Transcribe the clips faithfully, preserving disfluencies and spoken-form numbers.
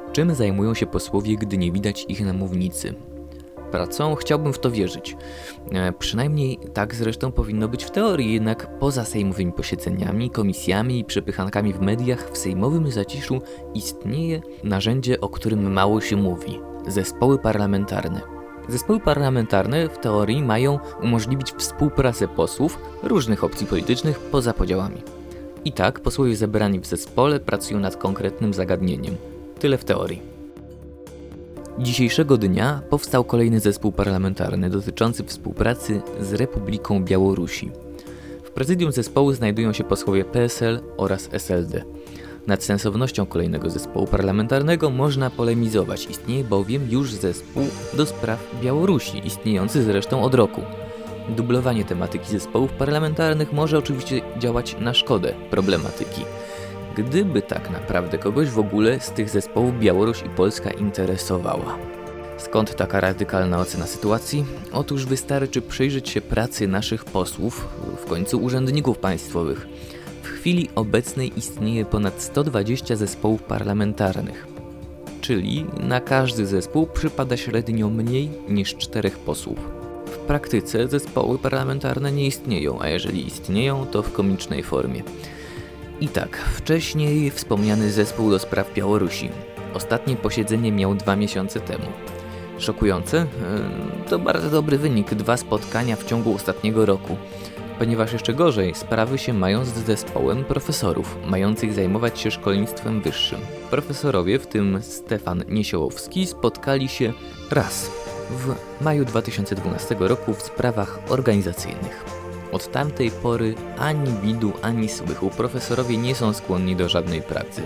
Czym zajmują się posłowie, gdy nie widać ich na mównicy? Pracą? Chciałbym w to wierzyć. E, przynajmniej tak zresztą powinno być w teorii, jednak poza sejmowymi posiedzeniami, komisjami i przepychankami w mediach, w sejmowym zaciszu istnieje narzędzie, o którym mało się mówi. Zespoły parlamentarne. Zespoły parlamentarne w teorii mają umożliwić współpracę posłów różnych opcji politycznych poza podziałami. I tak posłowie zebrani w zespole pracują nad konkretnym zagadnieniem. Tyle w teorii. Dzisiejszego dnia powstał kolejny zespół parlamentarny dotyczący współpracy z Republiką Białorusi. W prezydium zespołu znajdują się posłowie P S L oraz S L D. Nad sensownością kolejnego zespołu parlamentarnego można polemizować. Istnieje bowiem już zespół do spraw Białorusi, istniejący zresztą od roku. Dublowanie tematyki zespołów parlamentarnych może oczywiście działać na szkodę problematyki. Gdyby tak naprawdę kogoś w ogóle z tych zespołów Białoruś i Polska interesowała. Skąd taka radykalna ocena sytuacji? Otóż wystarczy przyjrzeć się pracy naszych posłów, w końcu urzędników państwowych. W chwili obecnej istnieje ponad sto dwadzieścia zespołów parlamentarnych, czyli na każdy zespół przypada średnio mniej niż czterech posłów. W praktyce zespoły parlamentarne nie istnieją, a jeżeli istnieją, to w komicznej formie. I tak, wcześniej wspomniany zespół do spraw Białorusi. Ostatnie posiedzenie miał dwa miesiące temu. Szokujące? To bardzo dobry wynik, dwa spotkania w ciągu ostatniego roku. Ponieważ jeszcze gorzej, sprawy się mają z zespołem profesorów, mających zajmować się szkolnictwem wyższym. Profesorowie, w tym Stefan Niesiołowski, spotkali się raz w maju dwa tysiące dwunastego roku w sprawach organizacyjnych. Od tamtej pory ani widu, ani słychu profesorowie nie są skłonni do żadnej pracy.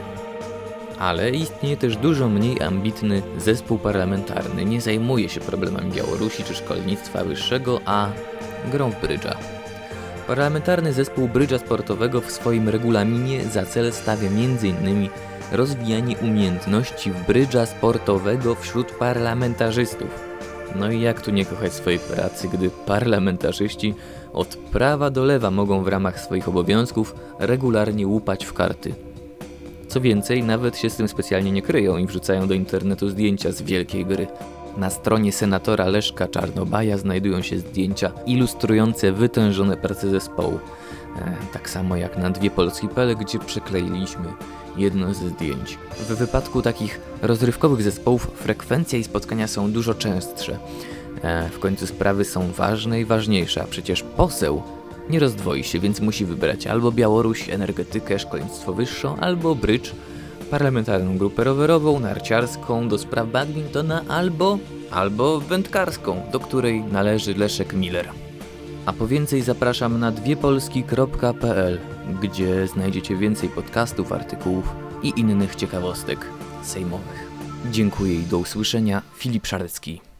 Ale istnieje też dużo mniej ambitny zespół parlamentarny. Nie zajmuje się problemami Białorusi czy szkolnictwa wyższego, a grą w brydża. Parlamentarny zespół brydża sportowego w swoim regulaminie za cel stawia między innymi rozwijanie umiejętności w brydża sportowego wśród parlamentarzystów. No i jak tu nie kochać swojej pracy, gdy parlamentarzyści od prawa do lewa mogą w ramach swoich obowiązków regularnie łupać w karty. Co więcej, nawet się z tym specjalnie nie kryją i wrzucają do internetu zdjęcia z wielkiej gry. Na stronie senatora Leszka Czarnobaja znajdują się zdjęcia ilustrujące wytężone prace zespołu. E, tak samo jak na dwie polski kropka p l, gdzie przykleiliśmy jedno ze zdjęć. W wypadku takich rozrywkowych zespołów frekwencja i spotkania są dużo częstsze. E, w końcu sprawy są ważne i ważniejsze, a przecież poseł nie rozdwoi się, więc musi wybrać albo Białoruś, energetykę, szkolnictwo wyższe, albo brydż, parlamentarną grupę rowerową, narciarską do spraw badmintona, albo, albo wędkarską, do której należy Leszek Miller. A po więcej zapraszam na dwie polski kropka p l, gdzie znajdziecie więcej podcastów, artykułów i innych ciekawostek sejmowych. Dziękuję i do usłyszenia. Filip Szarecki.